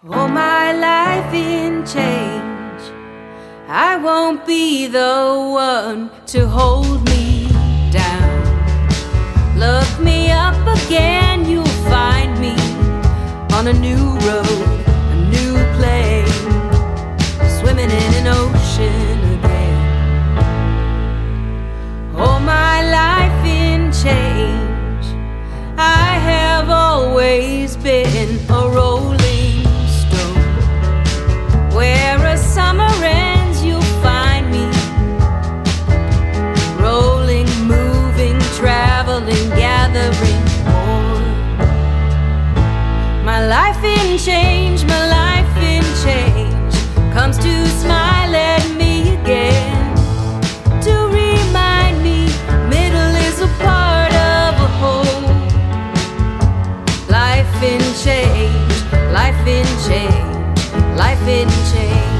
Oh, my life in change. I won't be the one to hold me down. Look me up again, you'll find me on a new road, a new plane, swimming in an ocean again. Oh, my life in change. I have always been a rolling stone. Where a summer ends, you'll find me rolling, moving, traveling, gathering more. My life in change, my life in change comes to smile at me again, to remind me middle is a part of a whole. Life in change, life in change, life in change.